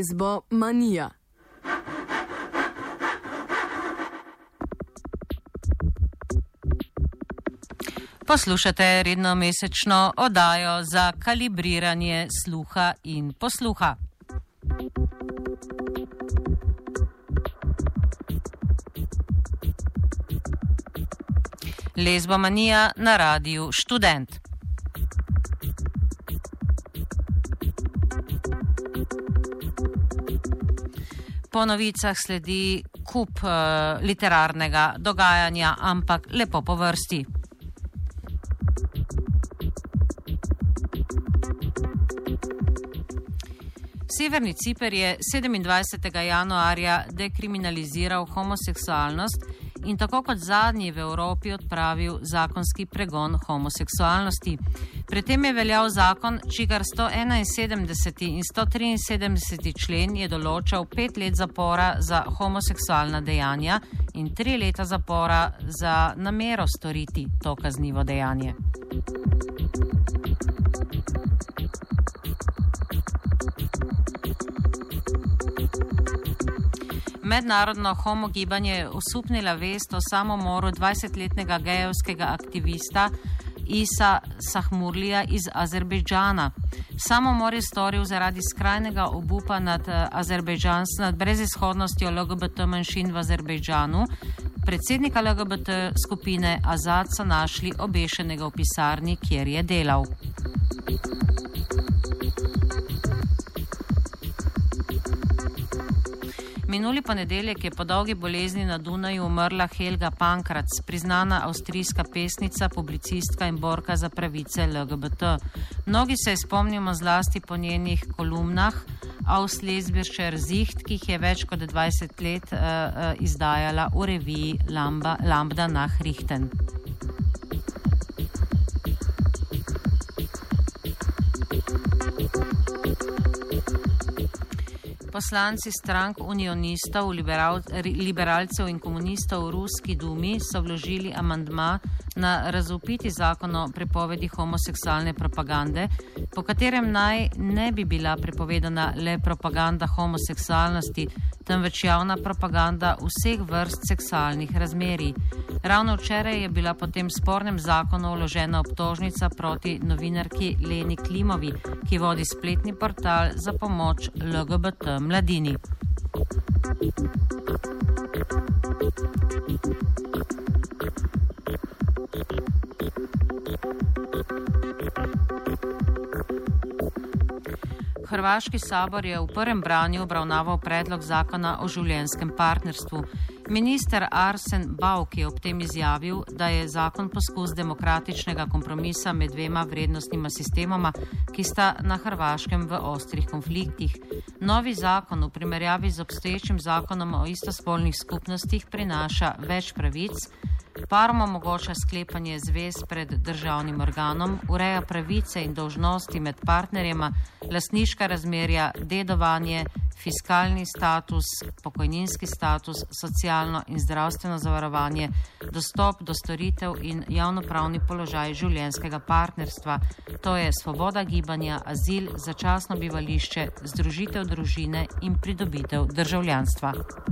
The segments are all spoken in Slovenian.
Lezbomanija. Poslušate redno mesečno oddajo za kalibriranje sluha in posluha. Lezbomanija na Radiu Študent. Po novicah sledi kup literarnega dogajanja, ampak lepo po vrsti. Severni Ciper je 27. januarja dekriminaliziral homoseksualnost in tako kot zadnji v Evropi odpravil zakonski pregon homoseksualnosti. Pri tem je veljal zakon, čigar 171. in 173. člen je določal 5 let zapora za homoseksualna dejanja in 3 leta zapora za namero storiti to kaznivo dejanje. Mednarodno homogibanje je osupnila vest o samomoru 20-letnega gejevskega aktivista Isa Sahmurlija iz Azerbejdžana. Samomor je storil zaradi skrajnega obupa nad brezizhodnostjo LGBT manjšin v Azerbejdžanu. Predsednika LGBT skupine Azad so našli obešenega v pisarni, kjer je delal. Minuli ponedeljek je po dolgi bolezni na Dunaju umrla Helga Pankrac, priznana avstrijska pesnica, publicistka in borka za pravice LGBT. Mnogi se spomnimo zlasti po njenih kolumnah Auslesbischer Sicht, ki jih je več kot 20 let izdajala v reviji Lambda Nachrichten. Poslanci strank unionistov, liberalcev in komunistov v Ruski dumi so vložili amandma na razvpiti zakon o prepovedi homoseksualne propagande, po katerem naj ne bi bila prepovedana le propaganda homoseksualnosti, temveč javna propaganda vseh vrst seksualnih razmerij. Ravno včeraj je bila po tem spornem zakonu vložena obtožnica proti novinarki Leni Klimovi, ki vodi spletni portal za pomoč LGBT mladini. Hrvaški sabor je v prvem branju obravnaval predlog zakona o življenjskem partnerstvu. Minister Arsen Bauk je ob tem izjavil, da je zakon poskus demokratičnega kompromisa med dvema vrednostnima sistemoma, ki sta na Hrvaškem v ostrih konfliktih. Novi zakon v primerjavi z obstoječim zakonom o istospolnih skupnostih prinaša več pravic, parom omogoča sklepanje zvez pred državnim organom, ureja pravice in dolžnosti med partnerjema, lastniška razmerja, dedovanje, fiskalni status, pokojninski status, socialno in zdravstveno zavarovanje, dostop do storitev in javnopravni položaj življenjskega partnerstva, to je svoboda gibanja, azil, začasno bivališče, združitev družine in pridobitev državljanstva.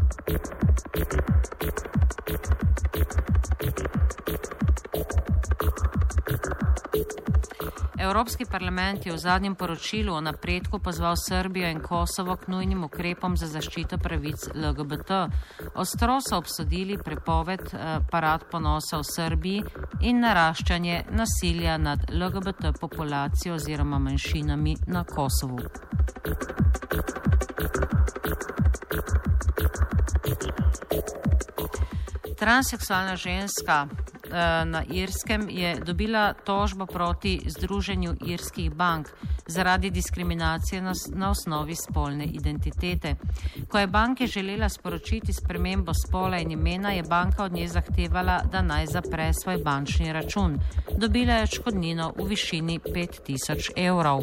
Evropski parlament je v zadnjem poročilu o napredku pozval Srbijo in Kosovo k nujnim ukrepom za zaščito pravic LGBT. Ostro so obsodili prepoved parad ponosa v Srbiji in naraščanje nasilja nad LGBT populacijo oziroma manjšinami na Kosovu. Transseksualna ženska na Irskem je dobila tožbo proti Združenju irskih bank zaradi diskriminacije na osnovi spolne identitete. Ko je banki želela sporočiti spremembo spola in imena, je banka od nje zahtevala, da naj zapre svoj bančni račun. Dobila je odškodnino v višini 5.000 evrov.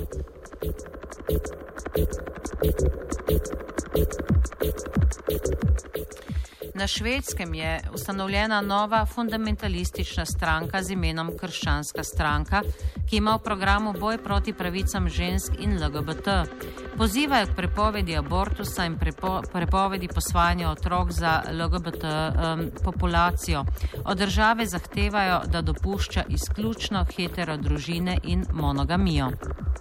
Na Švedskem je ustanovljena nova fundamentalistična stranka z imenom Krščanska stranka, ki ima v programu boj proti pravicam žensk in LGBT. Pozivajo k prepovedi abortusa in prepovedi posvajanja otrok za LGBT populacijo. Od države zahtevajo, da dopušča izključno heterodružine in monogamijo.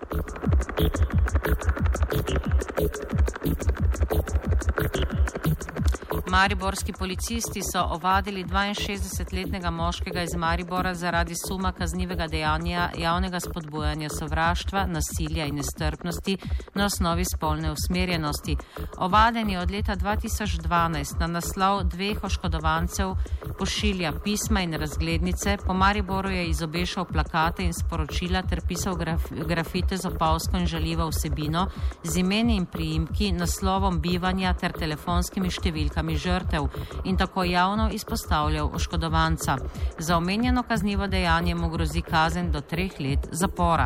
Mariborski policisti so ovadili 62-letnega moškega iz Maribora zaradi suma kaznivega dejanja javnega spodbujanja sovraštva, nasilja in nestrpnosti na osnovi spolne usmerjenosti. Ovaden je od leta 2012 na naslov 2 oškodovancev pošilja pisma in razglednice. Po Mariboru je izobešal plakate in sporočila ter pisal grafite z opolzko in žaljivo vsebino z imeni in priimki, naslovom bivanja ter telefonskimi številkami žrtev in tako javno izpostavljal oškodovanca. Za omenjeno kaznivo dejanje mu grozi kazen do 3 let zapora.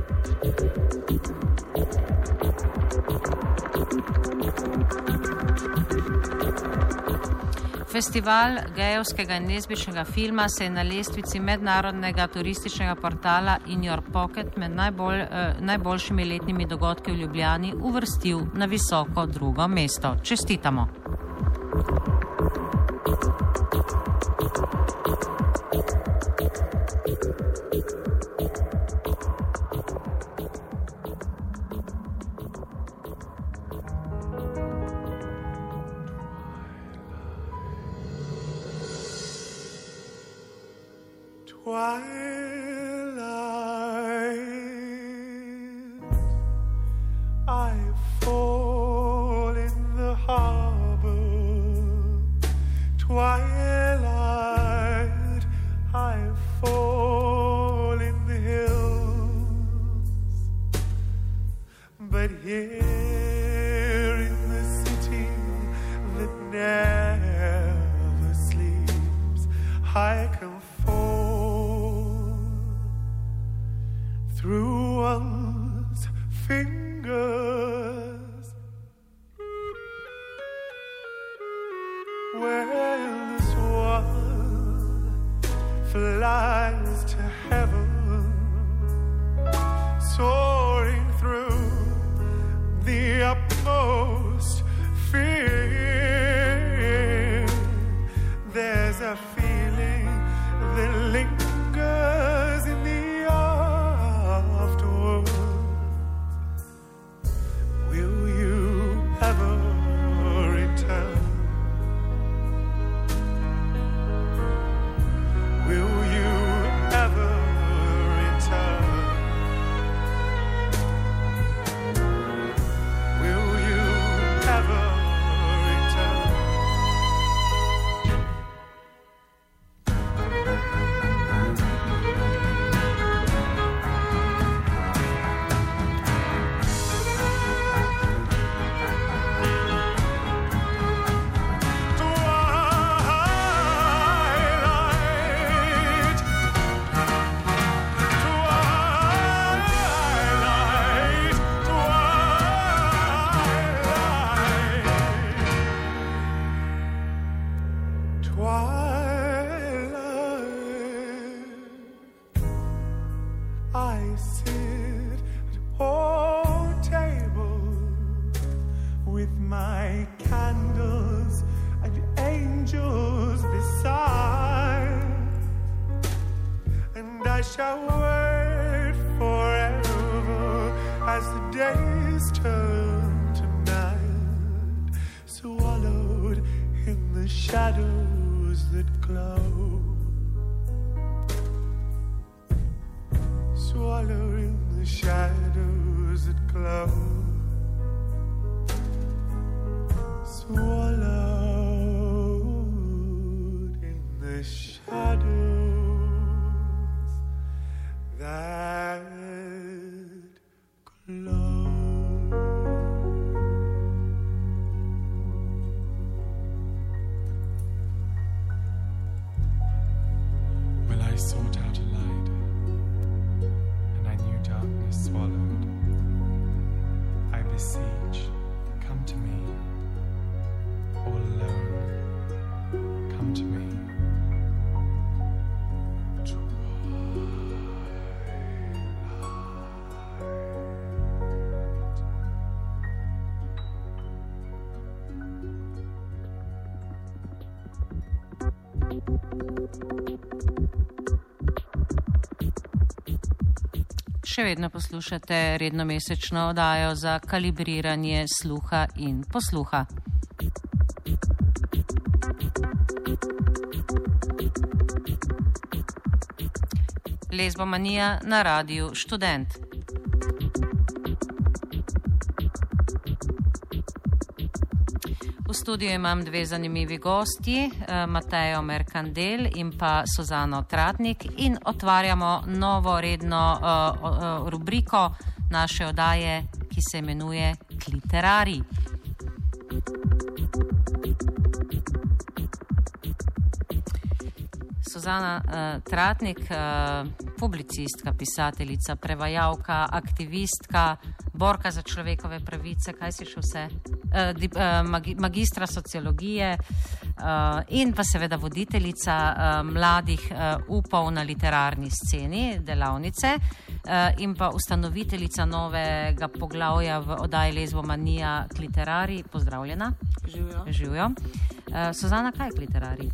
Festival gejevskega in lezbičnega filma se je na lestvici mednarodnega turističnega portala In Your Pocket med najboljšimi letnimi dogodki v Ljubljani uvrstil na visoko 2. mesto. Čestitamo! I fall in the harbor. Twilight, I fall in the hills. But here in the city that never sleeps, I can fall through one's fingers. Well, this one flies to heaven, soaring through the utmost fear. There's a feeling that lingers in the afterworld. Will you ever return? Will you ever return? Will you ever return? I sit at all tables with my candles and angels beside, and I shall wait forever as the days turn to night, swallowed in the shadows that glow. Swallowed in the shadows that glow. Swallowed in the shadows that glow. Well, I sought out a light, darkness swallowed. I beseech, come to me, all alone, Še vedno poslušate redno mesečno oddajo za kalibriranje sluha in posluha. Lezbomanija na Radiu Študent. V studiu imam dve zanimivi gostji, Matejo Mercandel in pa Suzano Tratnik, in otvarjamo novo redno rubriko naše oddaje, ki se imenuje Kliterari. Suzana Tratnik, publicistka, pisateljica, prevajalka, aktivistka, borka za človekove pravice, kaj si še vse, magistra sociologije in pa seveda voditeljica mladih upov na literarni sceni, delavnice, in pa ustanoviteljica novega poglavja v oddaji Lezbomanija Kliterari. Pozdravljena. Živjo. Suzana, kaj je Kliterari?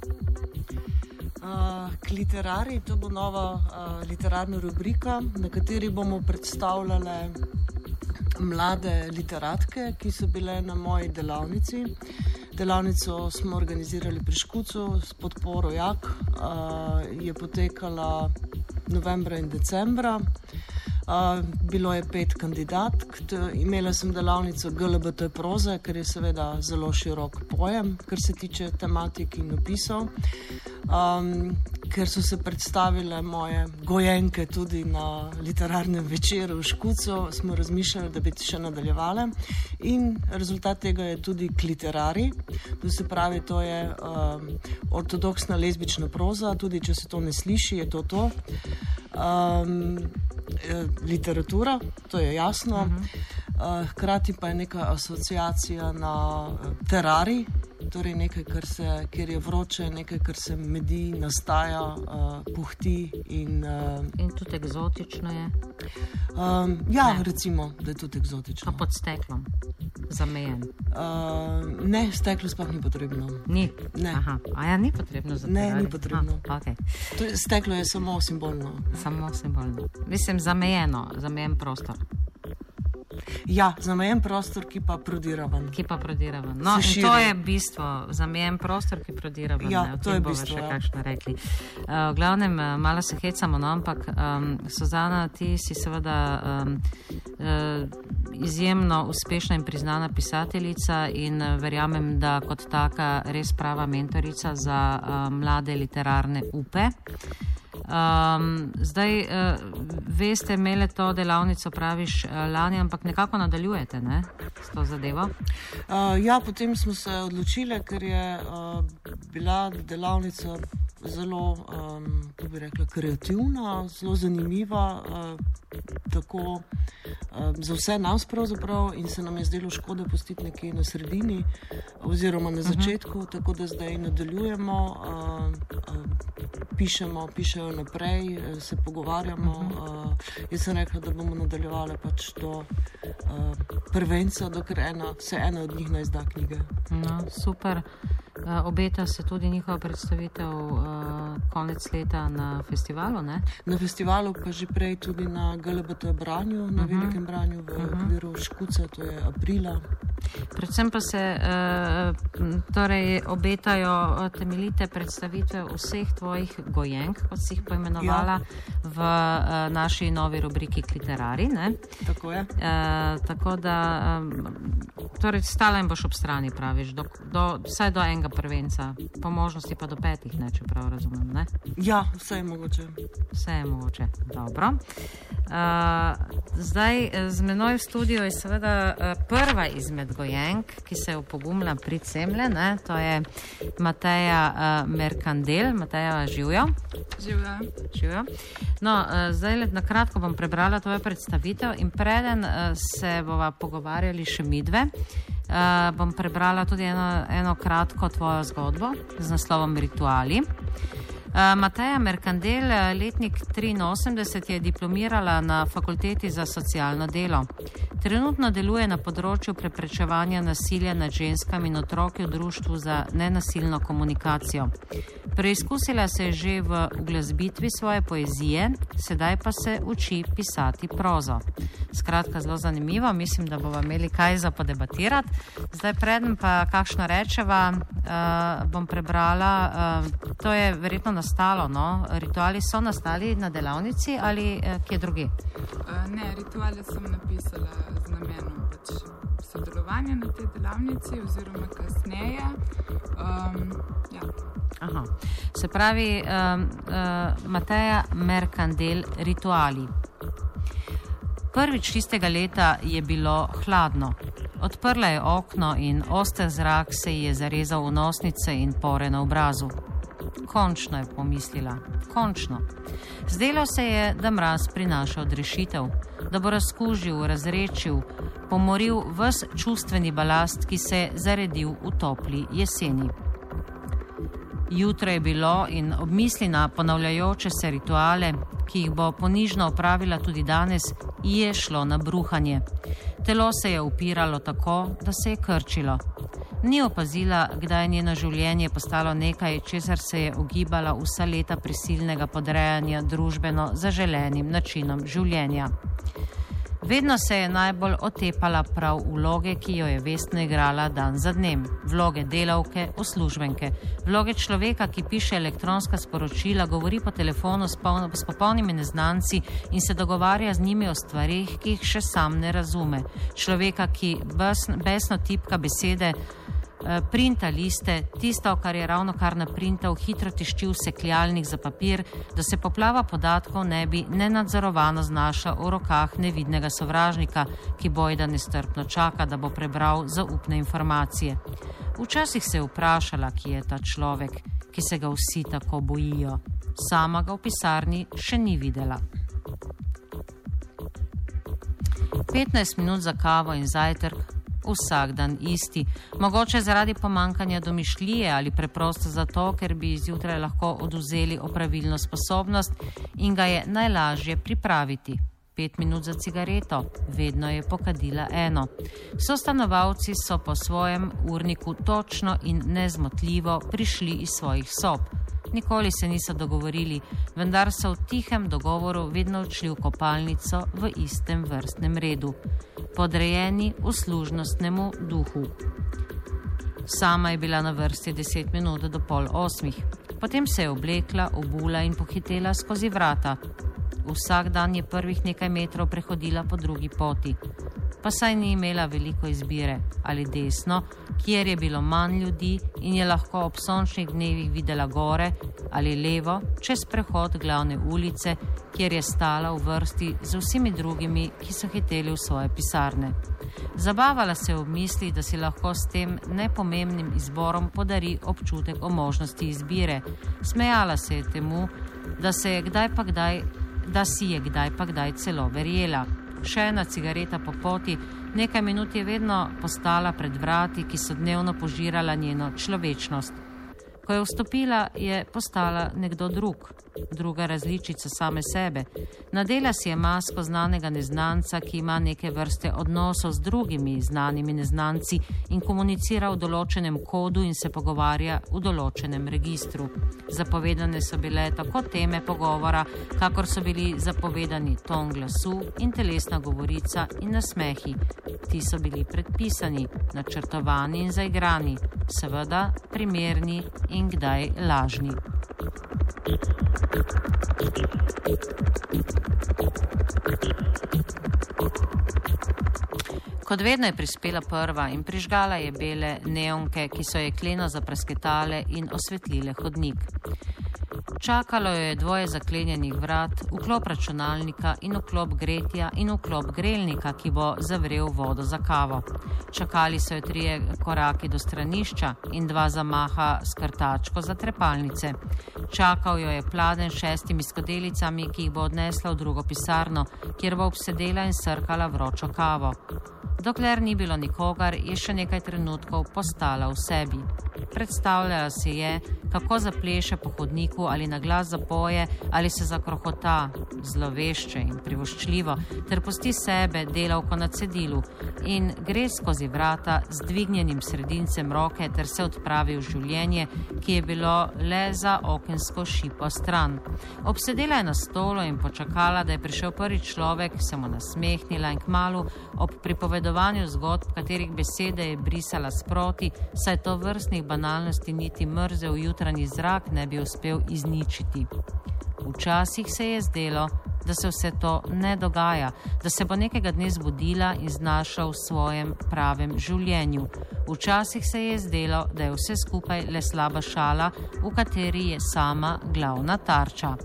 Kliterari, to bo nova literarna rubrika, na kateri bomo predstavljale mlade literatke, ki so bile na moji delavnici. Delavnico smo organizirali pri Škucu s podporo JAK, je potekala novembra in decembra. Bilo je 5 kandidatk, imela sem delavnico LGBT proze, ker je seveda zelo širok pojem, kar se tiče tematik in opisov. Ker so se predstavile moje gojenke tudi na literarnem večeru v Škucu, smo razmišljali, da bi še nadaljevali. In rezultat tega je tudi Kliterari. To se pravi, to je ortodoksna lezbična proza, tudi če se to ne sliši, je to. Literatura, to je jasno. Hkrati pa je neka asociacija na terarij, torej nekaj, kjer je vroče, nekaj, kar se medi, nastaja, puhti in tudi eksotično je? Recimo, da je tudi eksotično. Pa pod steklom? Zamejen? Ne, steklo sploh ni potrebno. Ni? Ne. Aha. Ni potrebno za terarij? Ne, ni potrebno. Okay. Steklo je samo simbolno. Samo simbolno. Mislim, zamejen prostor. Ja, zamejen prostor, ki pa prodiravan. No, in to je bistvo, zamejen prostor, ki prodiravan. Ja, o to tem je bova bistvo, še kakšno rekli. V glavnem, malo se hecamo, no, ampak Suzana, ti si seveda izjemno uspešna in priznana pisateljica in verjamem, da kot taka res prava mentorica za mlade literarne upe. Zdaj, veste, imele to delavnico, praviš, lani, ampak nekako nadaljujete, ne, s to zadevo? Potem smo se odločile, ker je bila delavnica zelo, kako bi rekla, kreativna, zelo zanimiva, tako za vse nas pravzaprav, in se nam je zdelo škoda pustiti nekje na sredini oziroma na začetku, tako da zdaj nadaljujemo, pišejo naprej, se pogovarjamo. Jaz sem rekla, da bomo nadaljevali pač do prvenca, dokler se ena od njih ne izda knjige. No, super. Obeta se tudi njihova predstavitev konec leta na festivalu, ne? Na festivalu, pa že prej tudi na LGBT branju, na velikem branju v okviru Škuca, to je aprila. Predvsem pa se torej obetajo temeljite predstavitve vseh tvojih gojenk, kot si jih poimenovala, v naši novi rubriki Kliterari, ne? Tako je. Tako da, torej stala in boš ob strani, praviš, vsaj do enega prvenca, po možnosti pa do 5, ne, če prav razumem, ne? Ja, vse je mogoče. Vse je mogoče, dobro. Zdaj, z menoj v studiu je seveda prva izmed gojenk, ki se je upogumila priti semle, ne? To je Mateja Mercandel. Mateja, živjo? Živjo. No, zdaj na kratko bom prebrala tvojo predstavitev in preden se bova pogovarjali še midve, bom prebrala tudi eno kratko tvojo zgodbo z naslovom Rituali. Mateja Merkandel, letnik 83, je diplomirala na Fakulteti za socialno delo. Trenutno deluje na področju preprečevanja nasilja nad ženskami in otroki v Društvu za nenasilno komunikacijo. Preizkusila se je že v uglasbitvi svoje poezije, sedaj pa se uči pisati prozo. Skratka, zelo zanimivo, mislim, da bomo imeli kaj za podebatirati. Zdaj, preden pa kakšno rečeva, bom prebrala, to je verjetno nastalo, no? Rituali so nastali na delavnici ali kje druge? Ne, rituale sem napisala z namenom sodelovanja na tej delavnici oziroma kasneje. Ja. Aha. Se pravi, Mateja Merkandel, rituali. Prvič tistega leta je bilo hladno. Odprla je okno in oster zrak se ji je zarezal v nosnice in pore na obrazu. Končno je pomislila. Končno. Zdelo se je, da mraz prinaša odrešitev, da bo razkužil, razrečil, pomoril ves čustveni balast, ki se je zaredil v topli jeseni. Jutro je bilo in ob misli na ponavljajoče se rituale, ki jih bo ponižno opravila tudi danes, ji je šlo na bruhanje. Telo se je upiralo tako, da se je krčilo. Ni opazila, kdaj je njeno življenje postalo nekaj, česar se je ogibala vsa leta prisilnega podrejanja družbeno zaželenim načinom življenja. Vedno se je najbolj otepala prav vloge, ki jo je vestno igrala dan za dnem. Vloge delavke, uslužbenke, vloge človeka, ki piše elektronska sporočila, govori po telefonu s popolnimi neznanci in se dogovarja z njimi o stvarih, ki jih še sam ne razume. Človeka, ki besno tipka besede, printa liste, tisto, kar je ravno kar naprintal, hitro tišči v sekljalnik za papir, da se poplava podatkov ne bi nenadzorovano znašla v rokah nevidnega sovražnika, ki bojda nestrpno čaka, da bo prebral zaupne informacije. Včasih se je vprašala, ki je ta človek, ki se ga vsi tako bojijo. Sama ga v pisarni še ni videla. 15 minut za kavo in zajtrk, vsak dan isti. Mogoče zaradi pomankanja domišljije ali preprosto zato, ker bi izjutraj lahko odvzeli opravilno sposobnost in ga je najlažje pripraviti. 5 minut za cigareto, vedno je pokadila eno. Sostanovalci so po svojem urniku točno in nezmotljivo prišli iz svojih sob. Nikoli se niso dogovorili, vendar so v tihem dogovoru vedno odšli v kopalnico v istem vrstnem redu, podrejeni uslužnostnemu duhu. Sama je bila na vrsti 10 minut do 7:30. Potem se je oblekla, obula in pohitela skozi vrata. Vsak dan je prvih nekaj metrov prehodila po drugi poti. Pa saj ni imela veliko izbire, ali desno, kjer je bilo manj ljudi in je lahko ob sončnih dnevih videla gore, ali levo, čez prehod glavne ulice, kjer je stala v vrsti z vsemi drugimi, ki so hiteli v svoje pisarne. Zabavala se v misli, da si lahko s tem nepomembnim izborom podari občutek o možnosti izbire. Smejala se je temu, da si je kdaj pa kdaj celo verjela. Še ena cigareta po poti, nekaj minut je vedno postala pred vrati, ki so dnevno požirala njeno človečnost. Ko je vstopila, je postala nekdo drug, druga različica same sebe. Nadela si je masko znanega neznanca, ki ima neke vrste odnosov z drugimi znanimi neznanci in komunicira v določenem kodu in se pogovarja v določenem registru. Zapovedane so bile tako teme pogovora, kakor so bili zapovedani ton glasu in telesna govorica in nasmehi. Ti so bili predpisani, načrtovani in zaigrani, seveda primerni in kdaj lažni. Kot vedno je prispela prva in prižgala je bele neonke, ki so jekleno zaprasketale in osvetlile hodnik. Čakalo jo je dvoje zaklenjenih vrat, vklop računalnika in vklop gretja in vklop grelnika, ki bo zavrel vodo za kavo. Čakali so jo 3 koraki do stranišča in 2 zamaha s krtačko za trepalnice. Čakal jo je pladen 6 skodelicami, ki jih bo odnesla v drugo pisarno, kjer bo obsedela in srkala vročo kavo. Dokler ni bilo nikogar, je še nekaj trenutkov postala v sebi. Predstavljala si je, kako zapleše po hodniku tiho ali na glas zapoje ali se zakrohota, zlovešče in privoščljivo, ter pusti sebe delavko na cedilu in gre skozi vrata z dvignjenim sredincem roke ter se odpravi v življenje, ki je bilo le za okensko šipo stran. Obsedela je na stolu in počakala, da je prišel prvi človek, se mu nasmehnila in kmalu ob pripovedovanju zgodb, katerih besede je brisala sproti, saj to vrstnih banalnosti niti mrzel jutranji zrak ne bi uspel izničiti. Včasih se je zdelo, da se vse to ne dogaja, da se bo nekega dne zbudila in znašla v svojem pravem življenju. Včasih se je zdelo, da je vse skupaj le slaba šala, v kateri je sama glavna tarča.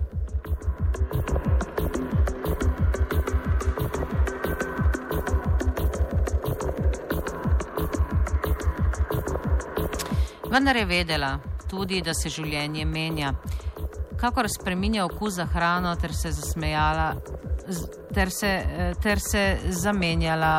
Vendar je vedela tudi, da se življenje menja. Kakor spreminja okus za hrano, ter se zasmejala, ter se zamenjala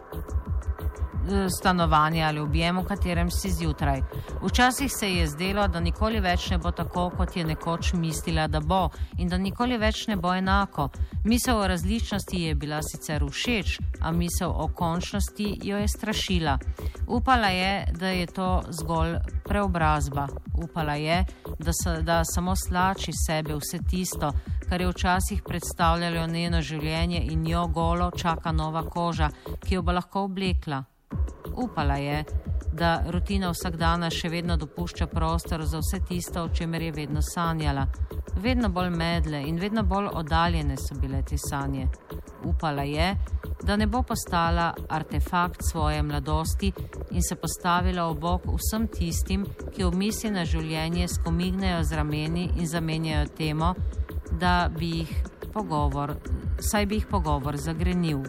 stanovanje ali objem, v katerem si zjutraj. Včasih se je zdelo, da nikoli več ne bo tako, kot je nekoč mislila, da bo, in da nikoli več ne bo enako. Misel o različnosti je bila sicer všeč, a misel o končnosti jo je strašila. Upala je, da je to zgolj preobrazba. Upala je, da samo slači sebe vse tisto, kar je včasih predstavljalo njeno življenje in njo golo čaka nova koža, ki jo bo lahko oblekla. Upala je, da rutina vsakdana še vedno dopušča prostor za vse tisto, o čemer je vedno sanjala. Vedno bolj medle in vedno bolj oddaljene so bile te sanje. Upala je, da ne bo postala artefakt svoje mladosti in se postavila ob bok vsem tistim, ki v misli na življenje skomignejo z rameni in zamenjajo temo, saj bi jih pogovor zagrenil.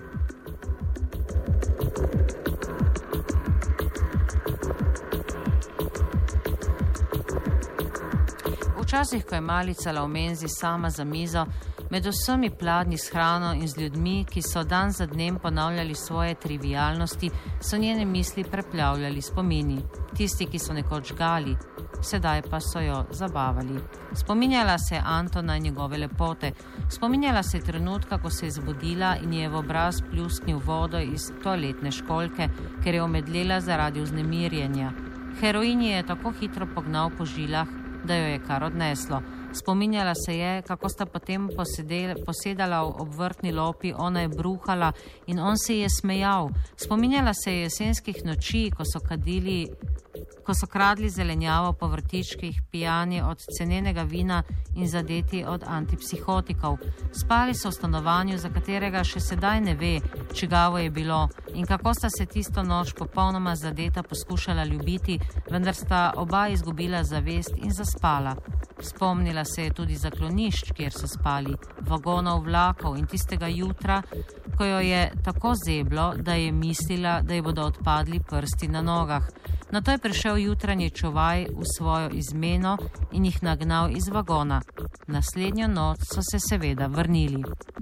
Včasih, ko je malicala v menzi sama za mizo, med vsemi pladnji s hrano in z ljudmi, ki so dan za dnem ponavljali svoje trivialnosti, so njene misli preplavljali spomini. Tisti, ki so nekoč gali, sedaj pa so jo zabavali. Spominjala se je Antona in njegove lepote. Spominjala se je trenutka, ko se je zbudila in je v obraz pljusknil vodo iz toaletne školjke, ker je omedlela zaradi vznemirjenja. Heroin je tako hitro pognal po žilah, da jo je kar odneslo. Spominjala se je, kako sta potem posedala ob vrtni lopi, ona je bruhala in on se je smejal. Spominjala se je jesenskih noči, ko so kradli zelenjavo po vrtičkih, pijani od cenenega vina in zadeti od antipsihotikov. Spali so v stanovanju, za katerega še sedaj ne ve, čigavo je bilo in kako sta se tisto noč popolnoma zadeta poskušala ljubiti, vendar sta oba izgubila zavest in zaspala. Spomnila se je tudi zaklonišč, kjer so spali, vagonov vlakov in tistega jutra, ko jo je tako zeblo, da je mislila, da ji bodo odpadli prsti na nogah. Nato je prišel jutranji čuvaj v svojo izmeno in jih nagnal iz vagona. Naslednjo noč so se seveda vrnili.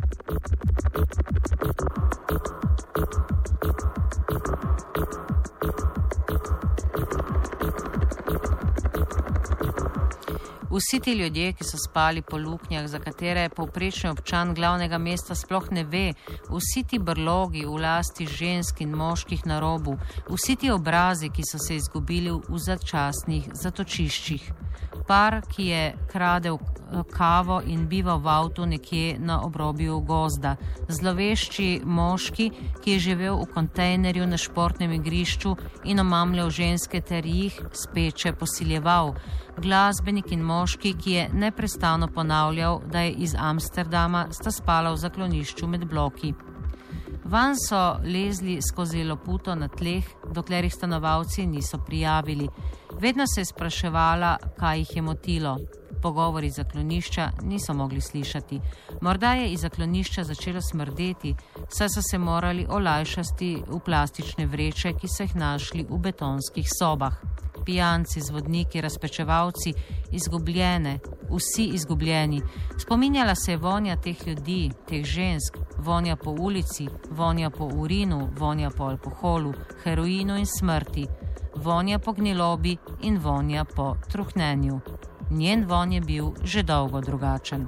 Vsi ti ljudje, ki so spali po luknjah, za katere povprečni občan glavnega mesta sploh ne ve, vsi ti brlogi v lasti žensk in moških na robu, vsi ti obrazi, ki so se izgubili v začasnih zatočiščih. Par, ki je kradel kavo in bival v avtu nekje na obrobju gozda. Zlovešči moški, ki je živel v kontejnerju na športnem igrišču in omamljal ženske ter jih speče posiljeval. Glasbenik in moški, ki je neprestano ponavljal, da je iz Amsterdama, sta spala v zaklonišču med bloki. Van so lezli skozi loputo na tleh, dokler jih stanovalci niso prijavili. Vedno se je spraševala, kaj jih je motilo. Pogovori iz zaklonišča niso mogli slišati. Morda je iz zaklonišča začelo smrdeti, saj so se morali olajšati v plastične vreče, ki so jih našli v betonskih sobah. Pijanci, zvodniki, razpečevalci, izgubljene, vsi izgubljeni. Spominjala se je vonja teh ljudi, teh žensk, vonja po ulici, vonja po urinu, vonja po alkoholu, heroinu in smrti, vonja po gnilobi in vonja po truhnenju. Njen vonj je bil že dolgo drugačen.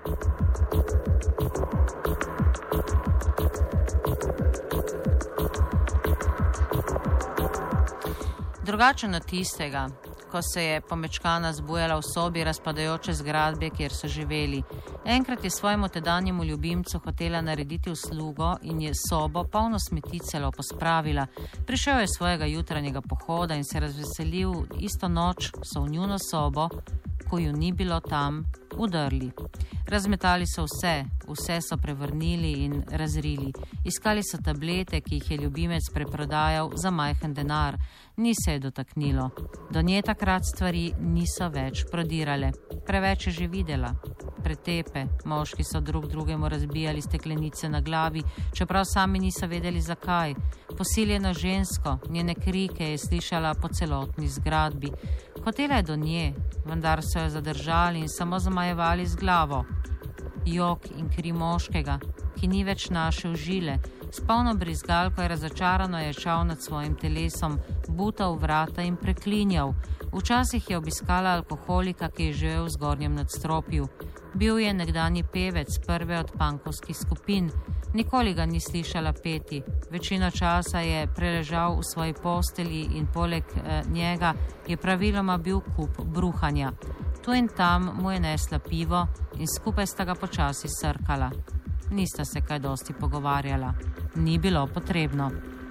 Drugačen od tistega, ko se je pomečkana zbujala v sobi razpadajoče zgradbe, kjer so živeli. Enkrat je svojemu tedanjemu ljubimcu hotela narediti uslugo in je sobo polno smeti celo pospravila. Prišel je svojega jutranjega pohoda in se razveselil. Isto noč so v njuno sobo, ko ju ni bilo tam, udrli. Razmetali so vse so prevrnili in razrili. Iskali so tablete, ki jih je ljubimec preprodajal za majhen denar. Ni se je dotaknilo. Do nje takrat stvari niso več prodirale. Preveč je že videla. Pretepe, moški so drug drugemu razbijali steklenice na glavi, čeprav sami niso vedeli zakaj. Posiljeno žensko, njene krike je slišala po celotni zgradbi. Hotela je do nje, vendar so jo zadržali in samo zamajevali z glavo. Jok in kri moškega, ki ni več našel žile, s polno brizgalko je razočarano ječal nad svojim telesom, butal vrata in preklinjal. Včasih je obiskala alkoholika, ki je živel v zgornjem nadstropju. Bil je nekdanji pevec prve od pankovskih skupin. Nikoli ga ni slišala peti. Večino časa je preležal v svoji postelji in poleg njega je praviloma bil kup bruhanja. Tu in tam mu je nesla pivo in skupaj sta ga počasi srkala. Nista se kaj dosti pogovarjala. Ni bilo potrebno.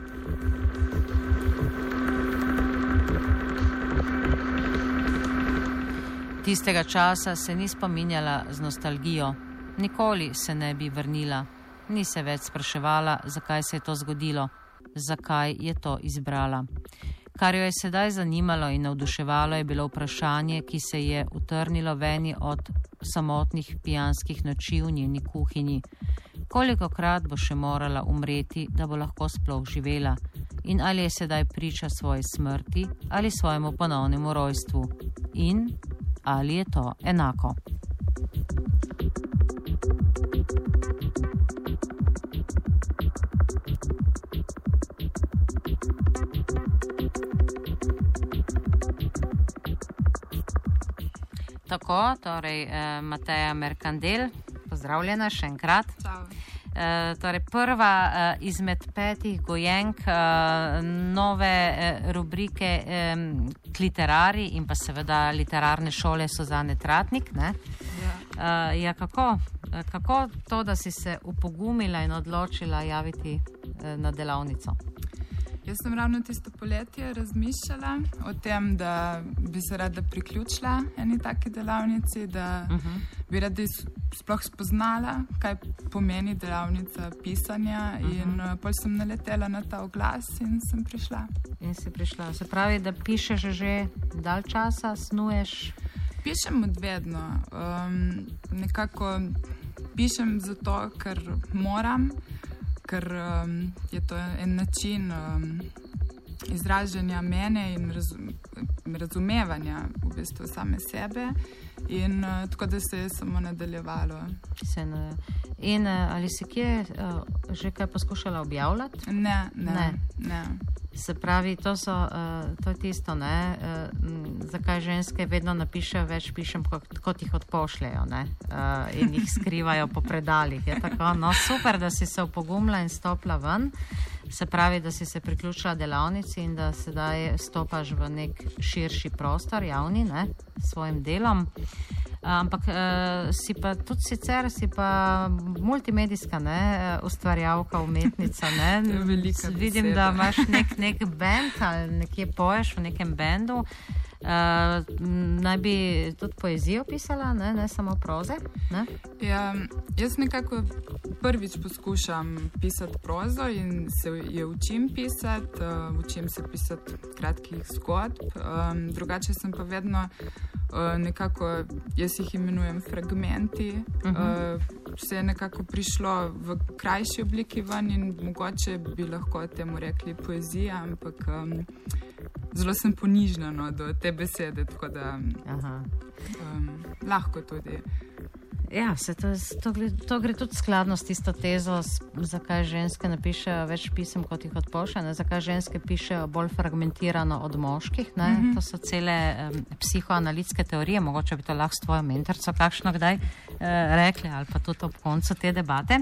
Tistega časa se ni spominjala z nostalgijo. Nikoli se ne bi vrnila. Ni se več spraševala, zakaj se je to zgodilo, zakaj je to izbrala. Kar jo je sedaj zanimalo in navduševalo, je bilo vprašanje, ki se je utrnilo veni od samotnih pijanskih noči v njeni kuhinji. Kolikokrat bo še morala umreti, da bo lahko sploh živela? In ali je sedaj priča svoji smrti ali svojemu ponovnemu rojstvu? In ali je to enako? Tako, torej Mateja Mercandel, pozdravljena še enkrat. Torej prva izmed 5 gojenk nove rubrike Kliterari in pa seveda literarne šole Suzane Tratnik. Ne? Ja, kako to, da si se upogumila in odločila javiti na delavnico? Jaz sem ravno tisto poletje razmišljala o tem, da bi se rada priključila eni taki delavnici, da bi rada sploh spoznala, kaj pomeni delavnica pisanja in potem sem naletela na ta oglas in sem prišla. In si prišla. Se pravi, da pišeš že dalj časa, snuješ? Pišem odvedno. Nekako pišem zato, ker moram, ker je to en način izražanja mene in razumevanja v bistvu same sebe in tako da se je samo nadaljevalo. In ali si kje že kaj poskušala objavljati? Ne. Se pravi, to je tisto, ne, zakaj ženske vedno napišejo več pišem, kot jih odpošljajo, ne, in jih skrivajo po predalih. Je tako, no, super, da si se opogumila in stopila ven. Se pravi, da si se priključila delavnici in da sedaj stopaš v nek širši prostor, javni, ne, s svojim delom. Ampak si pa tudi sicer multimedijska, ne, ustvarjalka, umetnica, ne. Vidim, da imaš nek band ali nekje poješ v nekem bandu. Naj bi tudi poezijo pisala, ne samo proze, ne? Ja, jaz nekako prvič poskušam pisati prozo in se je učim pisati, učim se pisati kratkih zgodb, drugače sem pa vedno nekako, jaz jih imenujem fragmenti, se je nekako prišlo v krajši obliki ven in mogoče bi lahko temu rekli poezija, ampak zelo sem ponižna do te besede, tako da lahko tudi. Ja, to gre tudi skladno s tisto tezo, zakaj ženske ne pišejo več pisem, kot jih odpošljajo, zakaj ženske pišejo bolj fragmentirano od moških. To so cele psihoanalitske teorije, mogoče bi to lahko s tvojo mentorico kakšno kdaj rekli ali pa tudi ob koncu te debate.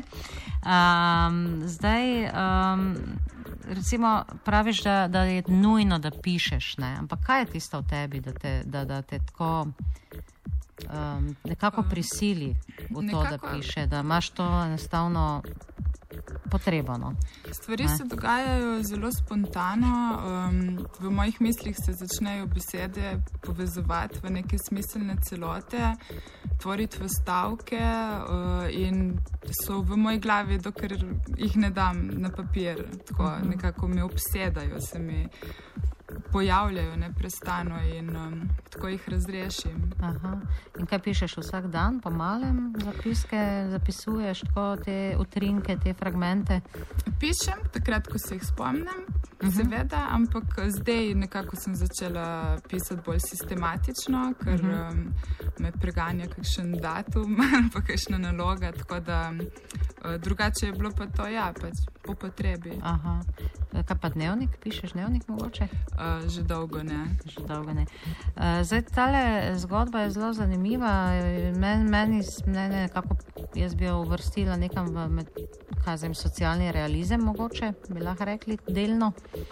Recimo praviš, da je nujno, da pišeš, ne? Ampak kaj je tisto v tebi, da te tako nekako prisili v to, da piše, da imaš to enostavno potrebo? No? Stvari se dogajajo zelo spontano, v mojih mislih se začnejo besede povezovati v neke smiselne celote, tvoriti v stavke in so v moji glavi, dokler jih ne dam na papir, tako nekako me obsedajo, se mi pojavljajo neprestano in tako jih razrešim. Aha. In kaj pišeš vsak dan, po malem zapiske, zapisuješ tako te utrinke, te fragmente? Pišem, takrat, ko se jih spomnim, seveda, ampak zdaj nekako sem začela pisati bolj sistematično, ker me preganja kakšen datum, pa kakšna naloga, tako da drugače je bilo pa to, pač po potrebi. Aha. Kaj pa dnevnik? Pišeš dnevnik mogoče? Že dolgo ne. Zdaj, tale zgodba je zelo zanimiva. Mene nekako, jaz bi jo uvrstila nekam med, socialni realizem mogoče, bi lahko rekli, delno.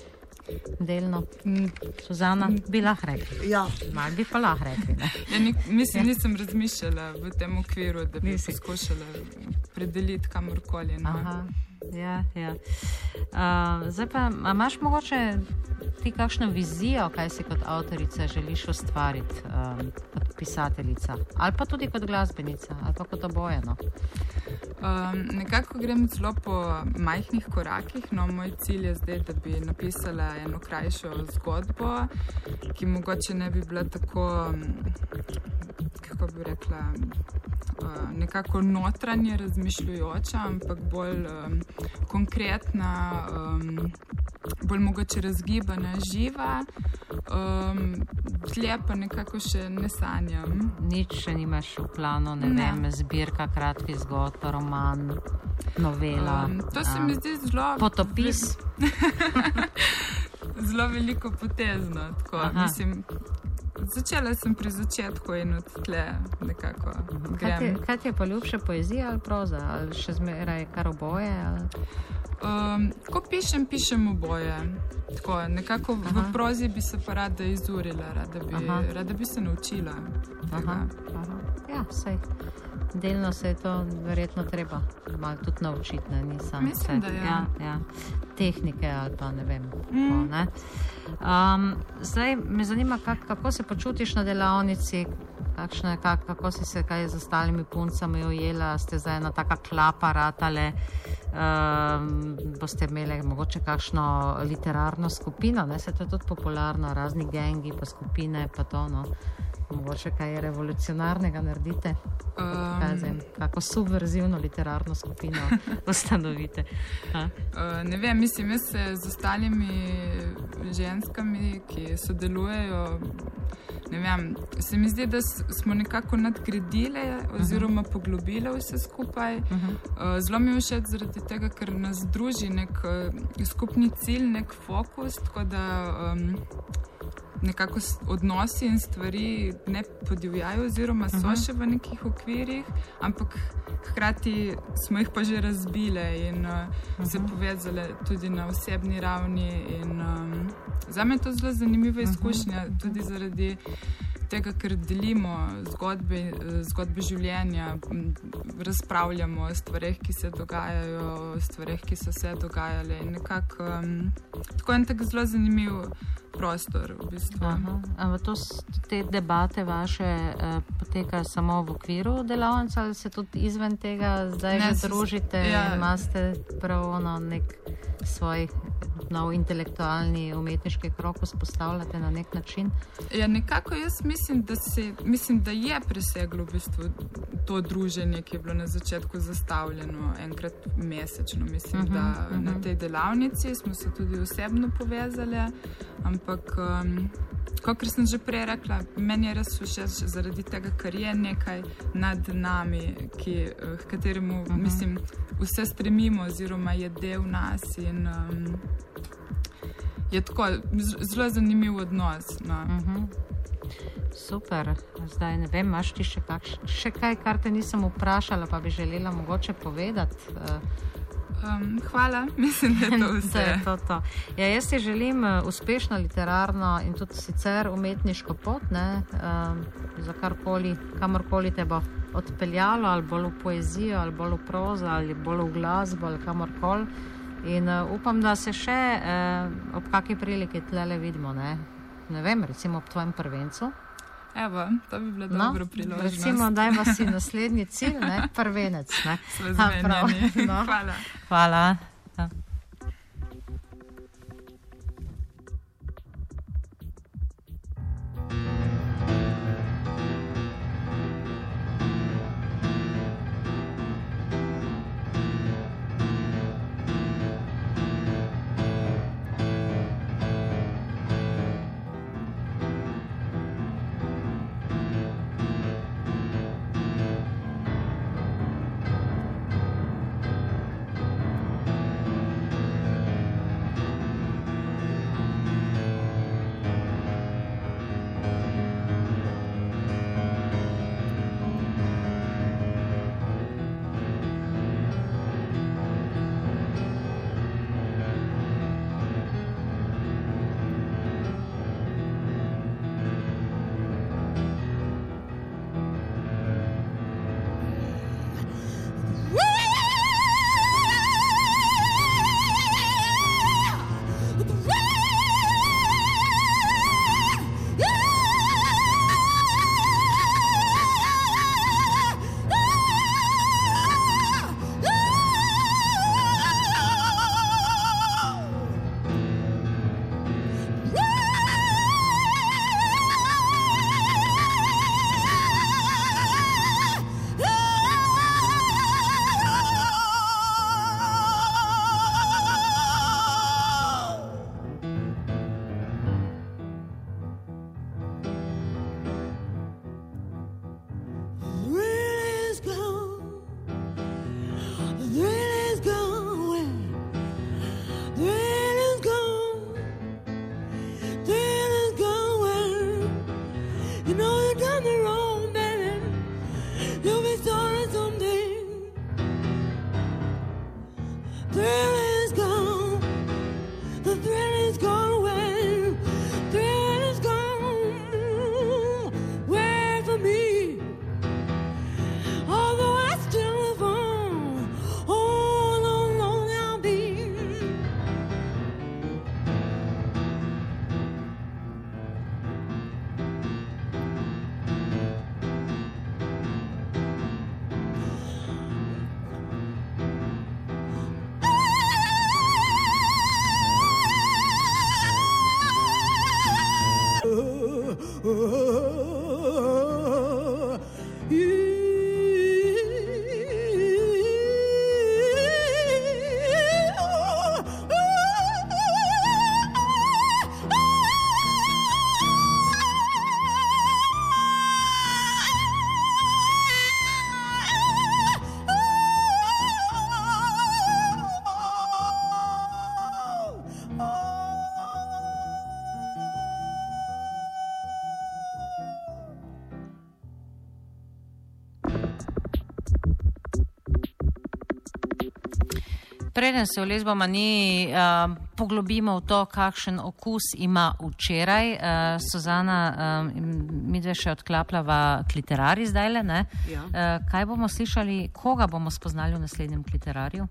Suzana, bi lahko rekli. Ja. Malo bi pa lahko rekli. Mislim, nisem razmišljala v tem okviru, da bi poskušala predeliti kamorkoli. Aha. Ja. Zdaj pa, a imaš mogoče ti kakšno vizijo, kaj si kot avtorica želiš ustvariti, kot pisateljica? Ali pa tudi kot glasbenica? Ali pa kot oboje? No? Nekako grem zelo po majhnih korakih. No, moj cilj je zdaj, da bi napisala eno krajšo zgodbo, ki mogoče ne bi bila tako, kako bi rekla, nekako notranje razmišljujoča, ampak bolj konkretna, bolj mogoče razgibana, živa, tlje pa nekako še ne sanjam. Nič še nimaš v planu, ne vem, zbirka kratkih zgodb, roman, novela. To se mi zdi zelo... Potopis? Zelo veliko potezno, tako, mislim... Začela sem pri začetku in od tle nekako grem. Kaj ti je pa ljubše, poezija ali proza? Ali še zmeraj kar oboje? Ko pišem oboje. Tako, nekako v prozi bi se pa rada izurila, rada bi se naučila. Ja, sej. Delno se je to verjetno treba malo tudi naučiti, ne? Mislim, da je. Ja. Tehnike ali pa ne vem. Ne? Zdaj me zanima, kako se počutiš na delavnici, kako si se kaj z ostalimi puncami ujela, ste zdaj ena taka klapa ratale, boste imeli mogoče kakšno literarno skupino, ne? Se to je tudi popularno, razni gengi pa skupine pa to, no. Mogoče kaj revolucionarnega naredite? Kako subverzivno literarno skupino ustanovite? Ne vem, mislim, jaz se z ostalimi ženskami, ki sodelujejo, ne vem, se mi zdi, da smo nekako nadgradile oziroma poglobile vse skupaj. Zelo mi je všeč zaradi tega, ker nas druži nek skupni cilj, nek fokus, tako da nekako odnosi in stvari ne podivjajo oziroma so še v nekih okvirih, ampak hkrati smo jih pa že razbile in se povezale tudi na osebni ravni in zame je to zelo zanimiva izkušnja, tudi zaradi tega, ker delimo zgodbe življenja, razpravljamo o stvareh, ki se dogajajo, o stvareh, ki so se dogajale in nekako tako en tak zelo zanimiv prostor v bistvu. Ampak te debate vaše potekajo samo v okviru delavnic ali se tudi izven tega zdaj že družite in imate prav nek svoj nov intelektualni umetniški krog vzpostavljate na nek način? Ja, nekako jaz mislim, da je preseglo v bistvu to druženje, ki je bilo na začetku zastavljeno enkrat mesečno. Mislim, da na tej delavnici smo se tudi osebno povezali, ampak kakor sem že prej rekla, meni je res všeč zaradi tega, ker je nekaj nad nami, k kateremu, mislim, vse stremimo oziroma je del nas in je tako zelo zanimiv odnos. No. Super. Zdaj ne vem, imaš ti še kaj, kar te nisem vprašala, pa bi želela mogoče povedati? Hvala, mislim, da je to vse. To. Ja, jaz ti želim uspešno literarno in tudi sicer umetniško pot, ne, za kamorkoli te bo odpeljalo, ali bolj v poezijo, ali bolj v prozo, ali bolj v glasbo, ali kamorkoli. In upam, da se še ob kakšni priliki tlele vidimo, ne vem, recimo ob tvojem prvencu. Evo, to bi bila dobra priložnost. Recimo, dajva si naslednji cilj, prvenec. Sva zmenjeni. Hvala. Hvala. Ja. Preden se v Lezbomaniji poglobimo v to, kakšen okus ima včeraj, Suzana, midve še odklapljava Kliterarij zdajle, ne? Ja. Kaj bomo slišali, koga bomo spoznali v naslednjem Kliterariju?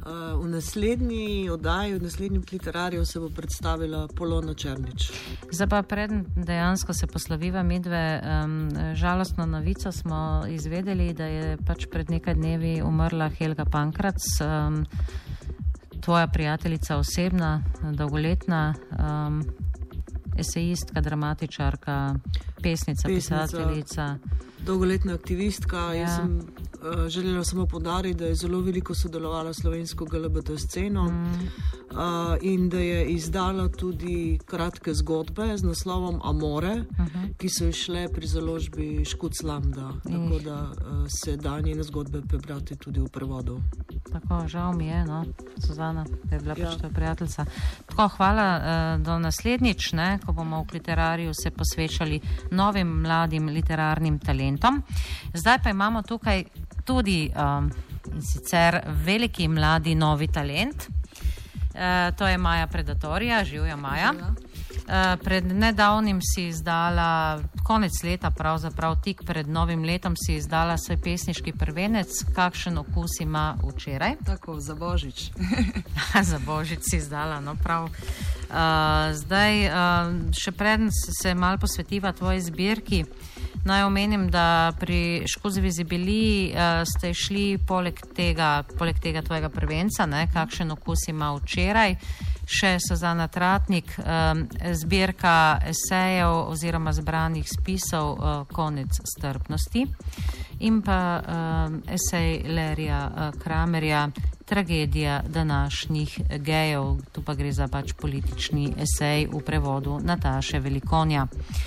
V naslednji oddaji, v naslednjem Kliterariju se bo predstavila Polona Černič. Zdaj pa preden dejansko se posloviva midve, žalostno novico smo izvedeli, da je pač pred nekaj dnevi umrla Helga Pankrac. tvoja prijateljica osebna, dolgoletna, esejistka, dramatičarka, pesnica, pisateljica. Dolgoletna aktivistka. Jaz sem želela samo poudariti, da je zelo veliko sodelovala s slovensko LGBT sceno in da je izdala tudi kratke zgodbe z naslovom Amore, ki so išle pri založbi Škuc Lambda. Tako da se da njene zgodbe prebrati tudi v prevodu. Tako, žal mi je, no, Suzana, da je bila pač tvoja prijateljica. Tako, hvala do naslednjič, ne, ko bomo v Literariju se posvečali novim mladim literarnim talentom. Zdaj pa imamo tukaj tudi in sicer veliki mladi novi talent. To je Maja Predatorija, živja Maja. Pred nedavnim si izdala, konec leta pravzaprav, tik pred novim letom si izdala svoj pesniški prvenec, Kakšen okus ima včeraj. Tako, za Božič. Za Božič si izdala, no prav. Zdaj, še preden se malo posvetiva tvoji zbirki, naj omenim, da pri Škuc Vizibiliji ste šli poleg tega tvojega prvenca, ne, Kakšen okus ima včeraj, še Suzana Tratnik, zbirka esejev oziroma zbranih spisov Konec strpnosti in pa esej Larryja Kramerja Tragedija današnjih gejev. Tu pa gre za pač politični esej v prevodu Nataše Velikonja.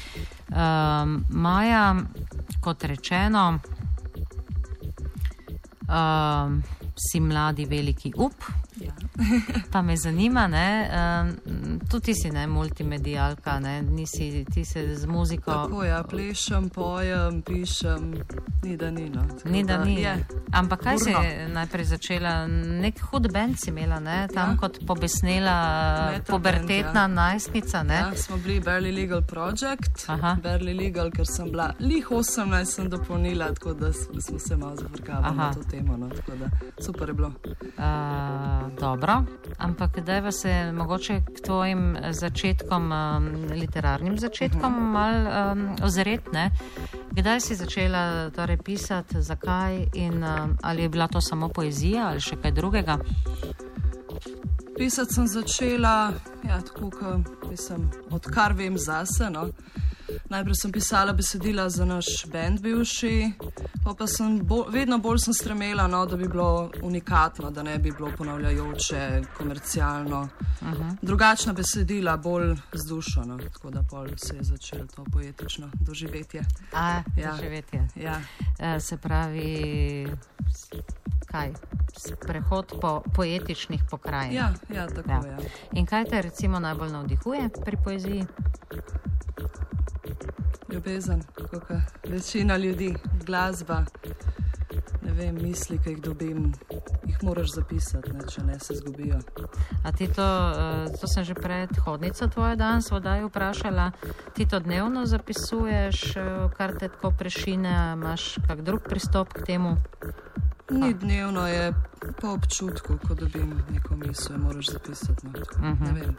Maja, kot rečeno, si mladi veliki up. Ja. Pa me zanima, ne, tudi ti si ne multimedialka, ne, ti se z muziko... Tako, ja, plešem, pojem, pišem, ni da ni, no. Ni da ni. Ampak kaj si najprej začela? Nek hud band si imela, ne, tam kot pobesnela pubertetna najstnica, ne? Ja, smo bili Barely Legal Project, Barely Legal, ker sem bila lih 18, sem dopolnila, tako da smo se malo zafrkavali na to temo, no, tako da super je bilo. Dobro, ampak dajva se mogoče k tvojim začetkom, literarnim začetkom malo ozret, ne? Kdaj si začela torej pisati, zakaj in ali je bila to samo poezija ali še kaj drugega? Pisati sem začela, ja, tako, odkar vem zase, no. Najprej sem pisala besedila za naš band bivši, pa sem vedno bolj sem stremela, no, da bi bilo unikatno, da ne bi bilo ponavljajoče, komercialno. Drugačna besedila, bolj z dušo, no, tako da pol se je začelo to poetično doživetje. Doživetje. Ja. Se pravi, kaj? Prehod po poetičnih pokrajinah. Ja, tako, ja. In kaj te recimo najbolj navdihuje pri poeziji? Ljubezen, kakor večina ljudi, glasba, ne vem, misli, ki jih dobim, jih moraš zapisati, ne, če ne se zgubijo. A ti to sem že predhodnica tvoje danes v oddaji vprašala, ti to dnevno zapisuješ, kar te tako prešine, imaš kak drug pristop k temu? Ni dnevno, je po občutku, ko dobim neko misel, moraš zapisati, no, tako, ne vem.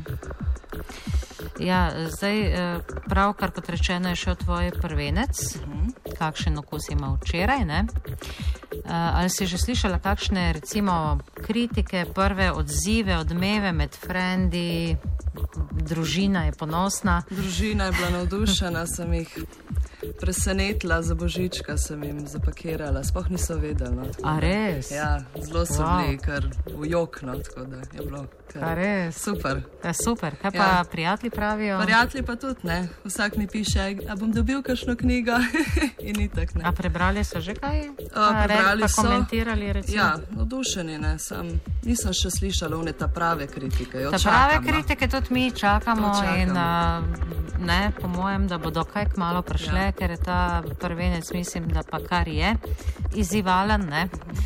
Ja, zdaj pravkar, kot rečeno, je šel tvoj prvenec, Kakšen okus ima včeraj, ne? Ali si že slišala kakšne, recimo, kritike, prve odzive, odmeve med frendi, družina je ponosna? Družina je bila navdušena, sem jih presenetila, za Božička sem jim zapakirala, sploh niso vedeli, no. A res? Ja, zelo so bili kar v jok, no, tako da je bilo kar super. Ja, super. Kaj pa prijatelji pravijo? Prijatelji pa tudi, ne. Vsak mi piše, a bom dobil kakšno knjigo in itak, ne. A prebrali so že kaj? Prebrali so. Pa komentirali, recimo? Ja, navdušeni, ne. Nisem še slišala one ta prave kritike. Ta prave kritike tudi mi čakamo in ne, po mojem, da bodo kaj kmalu prišle, ker je ta prvenec, mislim, da pa kar je izzivalen, ne.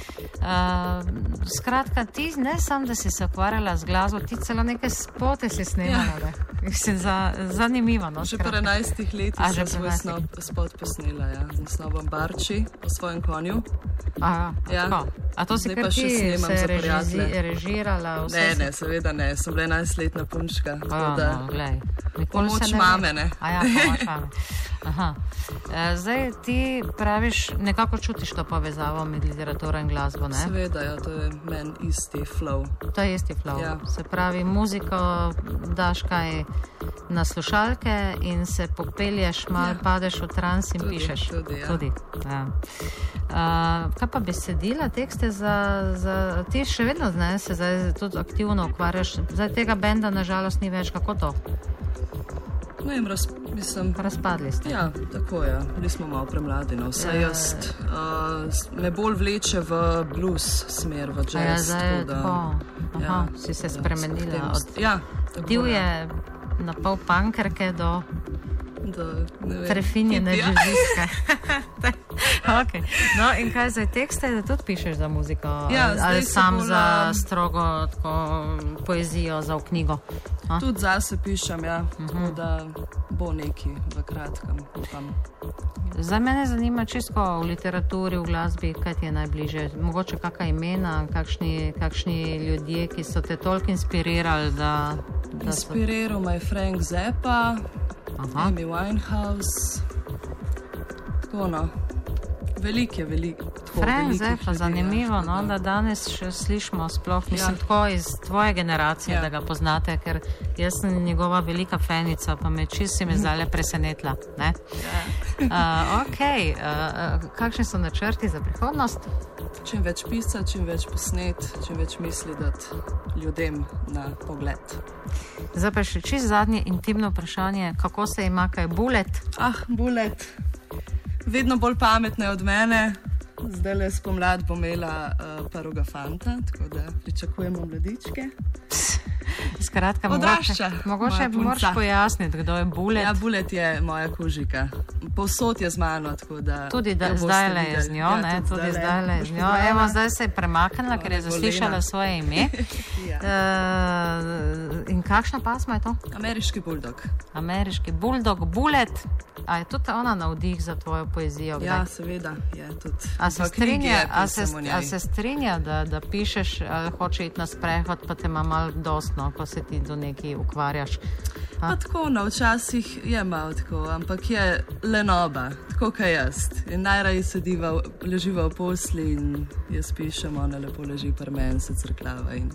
Skratka, ti ne sam, da si se ukvarjala z glasbo, ti celo neke spote si snemala, ne. Mislim, zanimivo, no. Že po 11 letih sem svoj spot posnela, ja, z naslovom Barči o svojem konju. Tako. A to si kar ti se režirala? Ne, seveda ne, sem bila 11-letna punčka. Glej. Pomoč mame, ne. Pomoč mame. Aha. Zdaj ti praviš, nekako čutiš to povezavo med literaturo in glasbo, ne? Seveda, ja, to je meni isti flow. To je isti flow. Ja. Se pravi, muziko daš kaj na slušalke in se popelješ, malo padeš v trans in Tudi, pišeš. tudi, ja. Ja. Kaj pa besedila, tekste za ti še vedno se zdaj tudi aktivno ukvarjaš? Zdaj tega benda nažalost ni več, kako to? Ne vem, Razpadli ste. Ja, tako je. Bili smo malo premladi, no. Vsaj jaz me bolj vleče v blues smer, v jazz. Ja, zdaj je tako. Aha, Ja, si se da, spremenila od Ja, tako divje na pol pankerke do ne vem, prefinjene hipija. življenjske. Okay. No, in kaj zdaj tekste, da tudi pišeš za muziko? Ja, zdaj ali se sam bolj, za strogo tako, poezijo, za v knjigo? A? Tudi zase pišem, ja. Tako da bo neki v kratkem, upam. Zdaj mene zanima čisto v literaturi, v glasbi, kaj ti je najbližje. Mogoče kakšna imena, kakšni ljudje, ki so te toliko inspirirali, da so... Inspiriral me je Frank Zappa, Aha. Amy Winehouse. Tako no. Veliko. Frank Zappa, zanimivo, no, da danes še slišimo sploh, mislim, tako iz tvoje generacije, da ga poznate, ker jaz sem njegova velika fenica, pa me čisto si me zdaj presenetila. Ne? Kakšni so načrti za prihodnost? Čim več pisati, čim več posnet, čim več misli dati ljudem na pogled. Zdaj pa še čisto zadnje intimno vprašanje, kako se ima kaj Bullet? Bullet. Vedno bolj pametna od mene. Zdaj le spomlad bom imela prvega fanta, tako da pričakujemo mladičke. Skratka, Odrašča, mogoče moja moraš punca. pojasniti, kdo je Bullet. Ja, Bullet je moja kužika. Povsod je z mano, tako da... Tudi zdaj le je z njo, ne? Tudi zdaj le je z njo. Evo, zdaj se je premaknila, ker je zaslišala svoje ime. In kakšna pasma je to? Ameriški buldog. Ameriški buldog, Bullet. A je tudi ona navdih za tvojo poezijo? Ja, seveda je tudi. A se strinja, da pišeš, ali hoče iti na sprehod, pa te ima malo dostno, ko se ti do nekaj ukvarjaš? Pa tako, no, včasih je malo tako, ampak je lenoba, tako kaj jaz. In najraje leživa v posli in jaz pišem, ona lepo leži pri meni, se crklava in...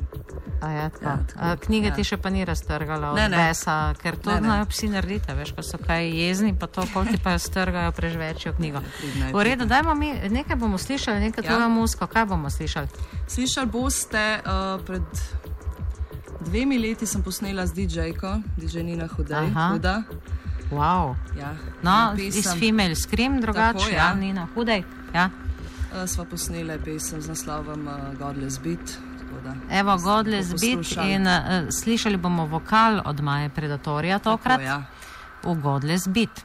Knjige ti še pa ni raztrgala od besa, ker to znajo psi narediti, veš, ko so kaj jezni, pa to pol ti pa strgajo, prežvečijo knjigo. V redu, dajmo mi, nekaj bomo slišali, nekaj tvojo muziko, kaj bomo slišali? Slišali boste, pred 2 leti sem posnela z DJ-ko, DJ Nina Huda. Wow. Ja, no, iz Female Scream drugače, ja, Nina Hudej. Ja. Sva posnela pesem z naslovom Godless Beat. Evo, Godless Beat in slišali bomo vokal od Maje Predatorja tokrat. Tako, ja. V Godless Beat.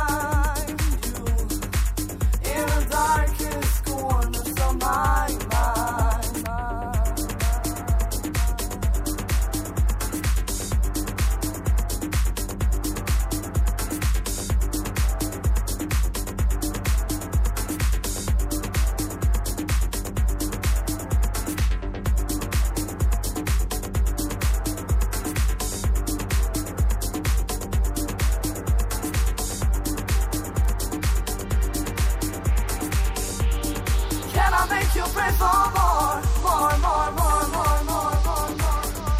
darkest corners of my mind. pray for more, more, more, more, more, more, more, more.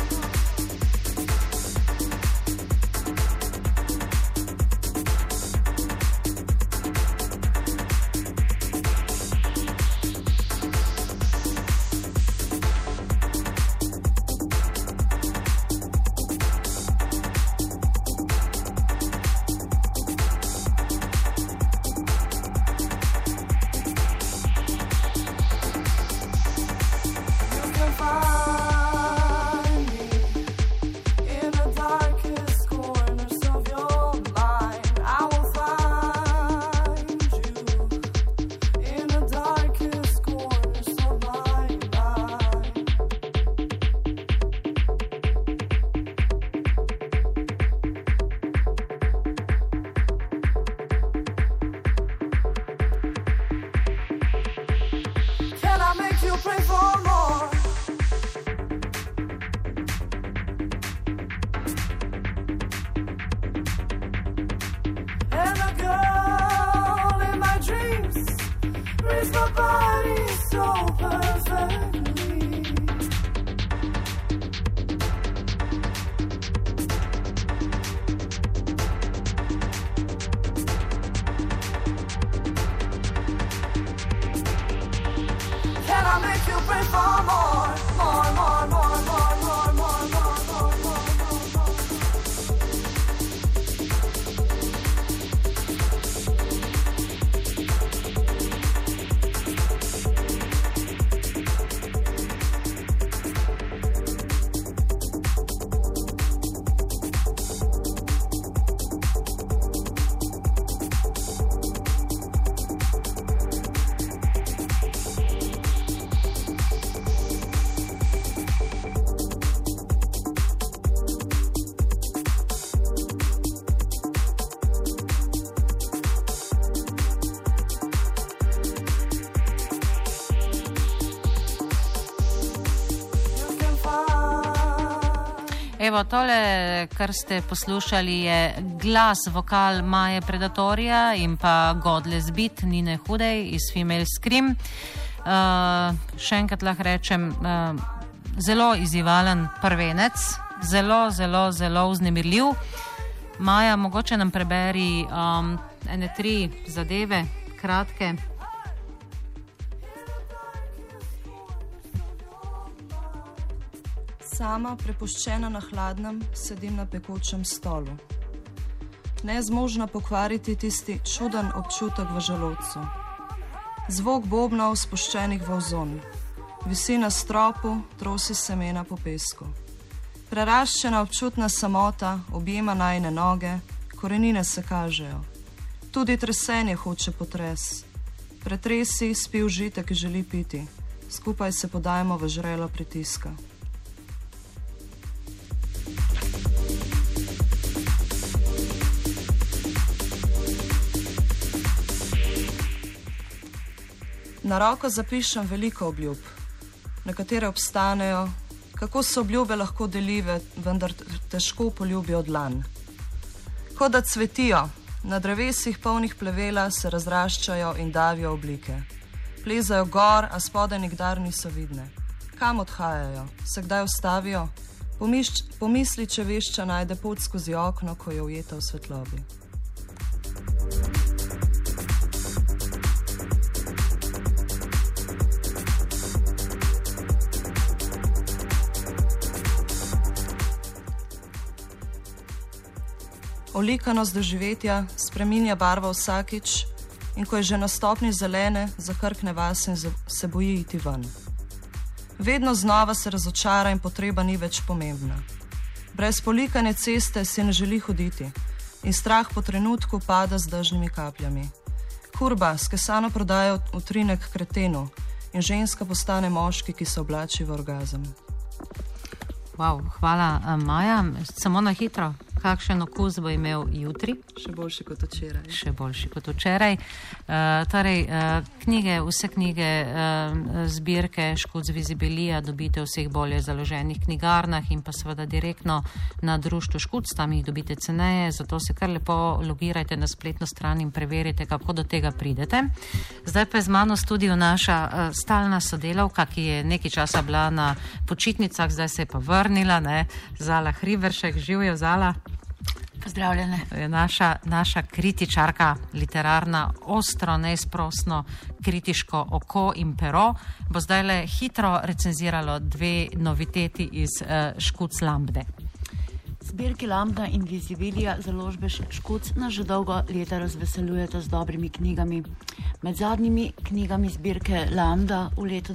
Evo, tole, kar ste poslušali, je glas, vokal Maje Predatorja in pa Godless Beat Nine Hudej iz Female Scream. Še enkrat lahko rečem, zelo izzivalen prvenec, zelo, zelo, zelo vznemirljiv. Maja, mogoče nam preberi ene 3 zadeve, kratke. Sama, prepuščena na hladnem, sedim na pekočem stolu. Nezmožna pokvariti tisti čuden občutek v želodcu. Zvok bobnov spuščenih v ozon. Visi na stropu, trosi semena po pesku. Preraščena občutna samota objema najine noge, korenine se kažejo. Tudi tresenje hoče potres. Pretresi, spi užitek, ki želi piti. Skupaj se podajmo v žrelo pritiska. Na roko zapišem veliko obljub. Nekatere obstanejo, kako so obljube lahko deljive, vendar težko poljubijo dlan. Kot da cvetijo, na drevesih polnih plevela se razraščajo in davijo oblike. Plezajo gor, a spodaj nikdar niso vidne. Kam odhajajo? Se kdaj ustavijo? Pomisli, če vešča najde pot skozi okno, ko je ujeta v svetlobi. Olikanost doživetja spreminja barvo vsakič in ko je že na stopni zelene, zakrkne vas in se boji iti ven. Vedno znova se razočara in potreba ni več pomembna. Brez polikane ceste si ne želi hoditi in strah po trenutku pada z dežnimi kapljami. Kurba skesano prodaja utrinek kretenu in ženska postane moški, ki se oblači v orgazem. Wow, hvala, Maja. Samo na hitro. kakšen okus bo imel jutri. Še boljši kot včeraj. Še boljši kot včeraj. Knjige, vse knjige, zbirke Škuc Vizibilija dobite v vseh bolje založenih knjigarnah in pa seveda direktno na društvu Škuc, tam jih dobite ceneje, zato se kar lepo logirajte na spletno stran in preverite, kako do tega pridete. Zdaj pa je z mano v studiu naša stalna sodelavka, ki je nekaj časa bila na počitnicah, zdaj se je pa vrnila, ne? Zala Hriberšek, živjo Zala. Pozdravljene. To je naša kritičarka, literarna, ostro, neizprosno, kritiško oko in pero. Bo zdaj le hitro recenziralo dve noviteti iz Škuc Lambde. Zbirki Lambda in Vizibilija založbe Škuc nas že dolgo leta razveseljujeta z dobrimi knjigami. Med zadnjimi knjigami zbirke Lambda v letu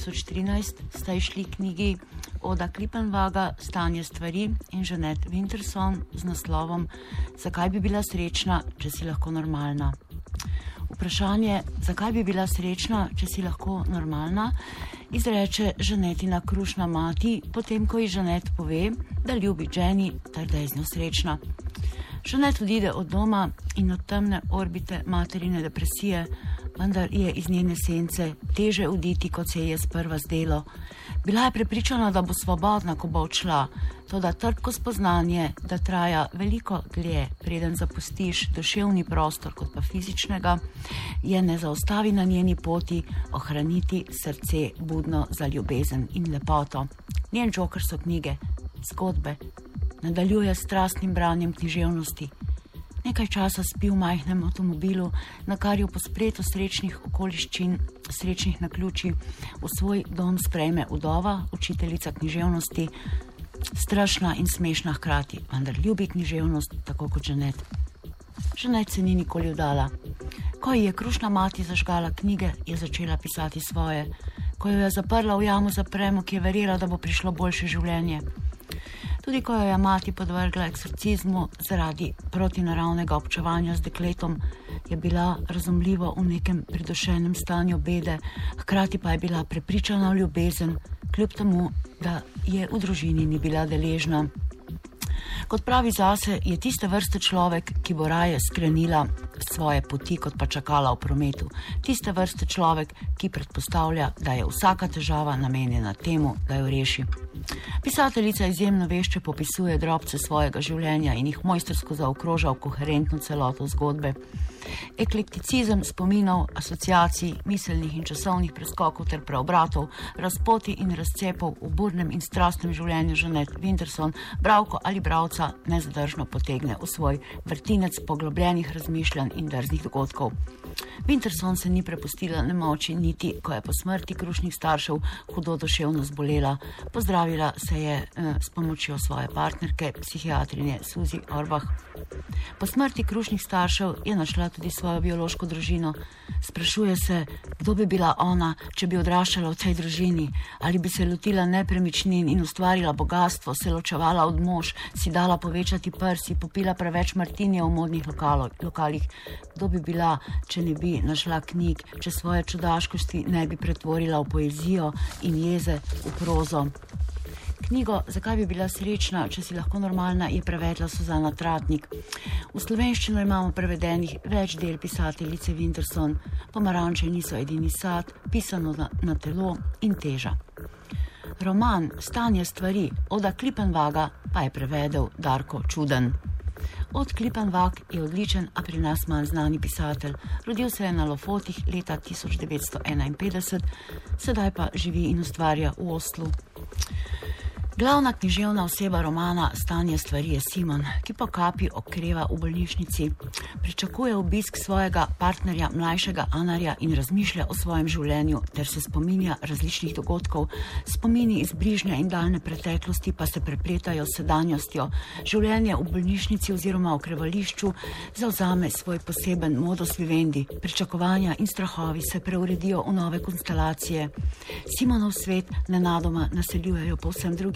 2013 sta išli knjigi Oda Klippenwaga, Stanje stvari in Jeanette Winterson z naslovom Zakaj bi bila srečna, če si lahko normalna? Vprašanje, zakaj bi bila srečna, če si lahko normalna, izreče Jeanettina krušna mati, potem ko ji Jeanette pove, da ljubi Jenny ter da je z njo srečna. Jeanette odide od doma in od temne orbite materine depresije, vendar je iz njene sence teže oditi, kot se je sprva zdelo. Bila je prepričana, da bo svobodna, ko bo odšla, toda trpko spoznanje, da traja veliko dlje, preden zapustiš duševni prostor kot pa fizičnega, je ne zaustavi na njeni poti ohraniti srce budno za ljubezen in lepoto. Njen džoker so knjige, zgodbe, nadaljuje s strastnim branjem književnosti. Nekaj časa spi v majhnem avtomobilu, na kar jo po spletu srečnih okoliščin, srečnih naključij v svoj dom sprejme vdova, učiteljica književnosti, strašna in smešna hkrati, vendar ljubi književnost tako kot Jeanette. Jeanette se ni nikoli vdala. Ko ji je krušna mati zažgala knjige, je začela pisati svoje. Ko jo je zaprla v jamo za premog, je verjela, da bo prišlo boljše življenje. Tudi ko jo je mati podvrgla eksorcizmu zaradi protinaravnega občevanja z dekletom, je bila razumljivo v nekem pridušenem stanju bede, hkrati pa je bila prepričana v ljubezen, kljub temu, da je v družini ni bila deležna. Kot pravi zase, je tiste vrste človek, ki bo raje skrenila svoje poti, kot pa čakala v prometu. Tiste vrste človek, ki predpostavlja, da je vsaka težava namenjena temu, da jo reši. Pisateljica izjemno vešče popisuje drobce svojega življenja in jih mojstrsko zaokroža v koherentno celoto zgodbe. Eklekticizem spominov, asociacij, miselnih in časovnih preskokov ter preobratov, razpoti in razcepov v burnem in strastnem življenju Jeanette Winterson bralko ali bralca nezadržno potegne v svoj vrtinec poglobljenih razmišljanj in drznih dogodkov. Winterson se ni prepustila nemoči niti, ko je po smrti krušnih staršev hudo duševno zbolela. Pozdravila se je s pomočjo svoje partnerke, psihiatrinje Suzy Orbach. Po smrti krušnih staršev je našla tudi svojo biološko družino. Sprašuje se, kdo bi bila ona, če bi odraščala v tej družini, ali bi se lotila nepremičnin in ustvarila bogatstvo, se ločevala od mož, si dala povečati prsi, popila preveč martinija v modnih lokalih. Kdo bi bila, če ne bi našla knjig, če svoje čudaškosti ne bi pretvorila v poezijo in jeze v prozo. Knjigo Zakaj bi bila srečna, če si lahko normalna, je prevedla Suzana Tratnik. V slovenščino imamo prevedenih več del pisateljice Winterson, Pomaranče niso edini sad, Pisano na telo in Teža. Roman Stanje stvari Oda Klippenwaga pa je prevedel Darko Čuden. Od Klippenwag je odličen, a pri nas manj znani pisatelj. Rodil se je na Lofotih leta 1951, sedaj pa živi in ustvarja v Oslu. Glavna književna oseba romana Stanje stvari je Simon, ki po kapi okreva v bolnišnici. Pričakuje obisk svojega partnerja, mlajšega Anarja, in razmišlja o svojem življenju ter se spominja različnih dogodkov. Spomini iz bližnje in daljne preteklosti pa se prepletajo s sedanjostjo. Življenje v bolnišnici oziroma okrevališču zavzame svoj poseben modus vivendi. Pričakovanja in strahovi se preuredijo v nove konstelacije. Simonov svet nenadoma naseljujejo povsem drugi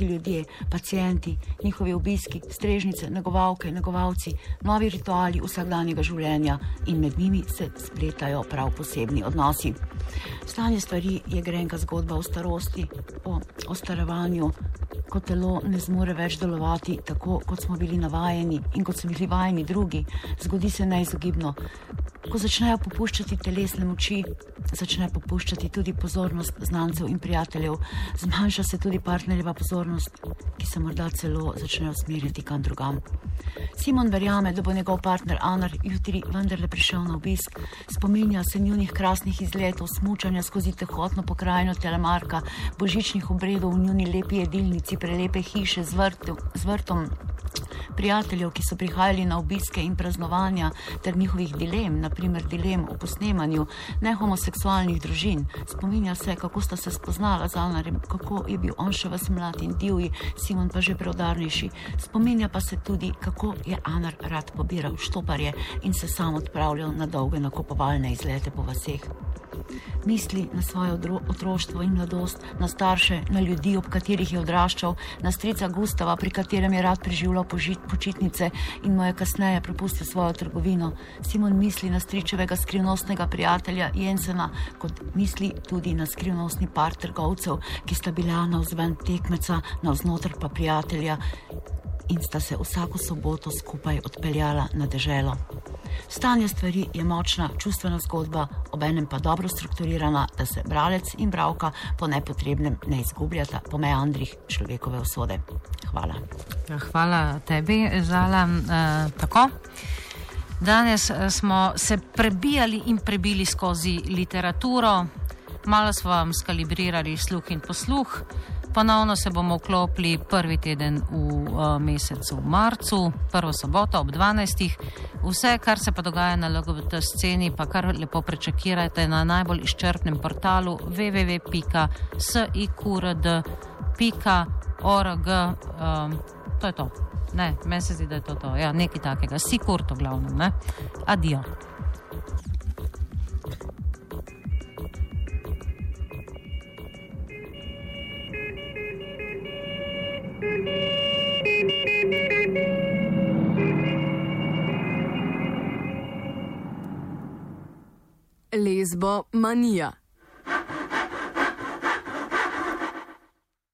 ljudje, pacijenti, njihovi obiski, strežnice, negovalke, negovalci, novi rituali vsakdanjega življenja in med njimi se spletajo prav posebni odnosi. Stanje stvari je grenka zgodba o starosti, o ostaravanju, ko telo ne zmore več delovati tako, kot smo bili navajeni in kot so bili vajeni drugi. Zgodi se neizogibno. Ko začnejo popuščati telesne moči, začne popuščati tudi pozornost znancev in prijateljev, zmanjša se tudi partnerjeva pozornost, ki se morda celo začne usmerjati kam drugam. Simon verjame, da bo njegov partner Anar jutri vendarle prišel na obisk, spominja se njunih krasnih izletov, smučanja skozi tehotno pokrajino Telemarka, božičnih obredov v njuni lepi jedilnici, prelepe hiše z vrtom, prijateljev, ki so prihajali na obiske in praznovanja, ter njihovih dilem, naprimer dilem o posnemanju nehomoseksualnih družin. Spominja se, kako sta se spoznala z Anarjem, kako je bil on še ves mlad in divji, Simon pa že preudarnejši. Spominja pa se tudi, kako je Anar rad pobiral štoparje in se sam odpravljal na dolge nakupovalne izlete po vaseh. Misli na svoje otroštvo in mladost, na starše, na ljudi, ob katerih je odraščal, na strica Gustava, pri katerem je rad preživljal počitnice in mu je kasneje prepustil svojo trgovino. Simon misli na stričevega skrivnostnega prijatelja Jensena, kot misli tudi na skrivnostni par trgovcev, ki sta bila navzven tekmeca, navznoter pa prijatelja in sta se vsako soboto skupaj odpeljala na deželo. Stanje stvari je močna, čustvena zgodba, obenem pa dobro strukturirana, da se bralec in bralka po nepotrebnem ne izgubljata po meandrih človekove usode. Hvala. Hvala tebi, Zala. Tako. Danes smo se prebijali in prebili skozi literaturo, malo smo vam skalibrirali sluh in posluh. Ponovno se bomo vklopili prvi teden v mesecu marcu, prvo soboto ob 12. Vse, kar se pa dogaja na LGBT sceni, pa kar lepo prečakirajte na najbolj izčrpnem portalu www.sikurd.org. To je to. Ne, meni se zdi, da je to. Ja, nekaj takega. Sikurd v glavnem, ne? Adijo. Lezbo manija.